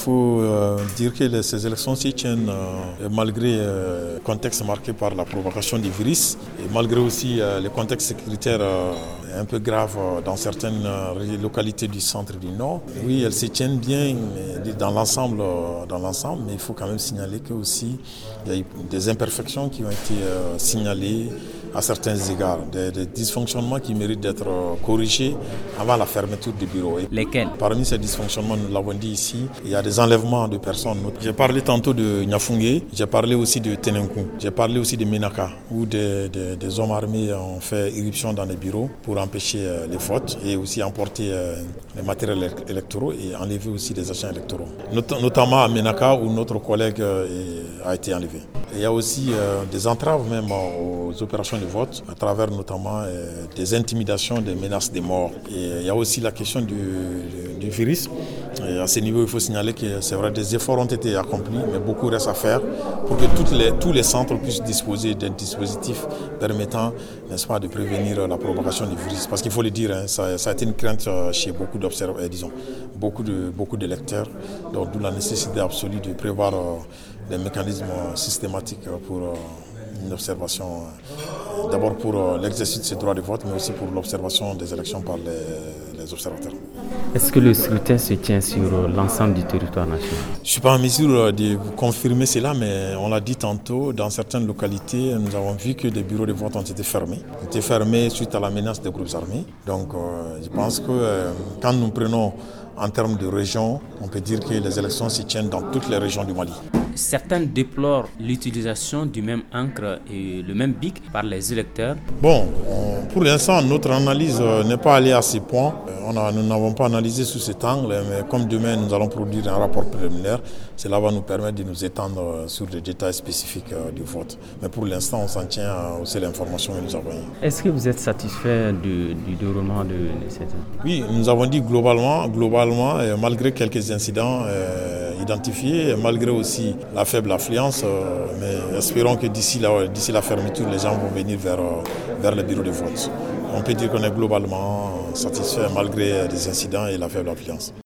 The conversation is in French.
Il faut dire que ces élections se tiennent malgré le contexte marqué par la propagation du virus et malgré aussi le contexte sécuritaire un peu grave dans certaines localités du centre et du nord. Oui, elles se tiennent bien dans l'ensemble, mais il faut quand même signaler qu'il y a eu des imperfections qui ont été signalées à certains égards, des dysfonctionnements qui méritent d'être corrigés avant la fermeture du bureau. Lesquels? Parmi ces dysfonctionnements, nous l'avons dit ici, il y a des enlèvements de personnes. J'ai parlé tantôt de Niafungé, j'ai parlé aussi de Tenenkou, j'ai parlé aussi de Menaka, où des hommes armés ont fait irruption dans les bureaux pour empêcher les votes et aussi emporter les matériels électoraux et enlever aussi des agents électoraux. Notamment à Menaka, où notre collègue a été enlevé. Il y a aussi des entraves même aux opérations de vote, à travers notamment des intimidations, des menaces de mort. Et il y a aussi la question du virus. Et à ce niveau, il faut signaler que c'est vrai, des efforts ont été accomplis, mais beaucoup reste à faire pour que tous les centres puissent disposer d'un dispositif permettant, n'est-ce pas, de prévenir la propagation du virus. Parce qu'il faut le dire, hein, ça a été une crainte chez beaucoup d'observateurs, beaucoup d'électeurs, donc d'où la nécessité absolue de prévoir des mécanismes systématiques pour une observation, d'abord pour l'exercice de ces droits de vote, mais aussi pour l'observation des élections par les observateurs. Est-ce que le scrutin se tient sur l'ensemble du territoire national? Je ne suis pas en mesure de vous confirmer cela, mais on l'a dit tantôt, dans certaines localités, nous avons vu que des bureaux de vote ont été fermés. Ils ont été fermés suite à la menace des groupes armés. Donc je pense que quand nous prenons en termes de région, on peut dire que les élections se tiennent dans toutes les régions du Mali. Certains déplorent l'utilisation du même encre et le même bic par les électeurs. Bon, pour l'instant, notre analyse n'est pas allée à ce point. Nous n'avons pas analysé sous cet angle, mais comme demain nous allons produire un rapport préliminaire, cela va nous permettre de nous étendre sur des détails spécifiques du vote. Mais pour l'instant, on s'en tient aux seules informations que nous avons. Est-ce que vous êtes satisfait du déroulement de cette... Oui, nous avons dit globalement, malgré quelques incidents identifiés, malgré aussi la faible affluence, mais espérons que d'ici la fermeture, les gens vont venir vers le bureau de vote. On peut dire qu'on est globalement satisfait malgré les incidents et la faible affluence.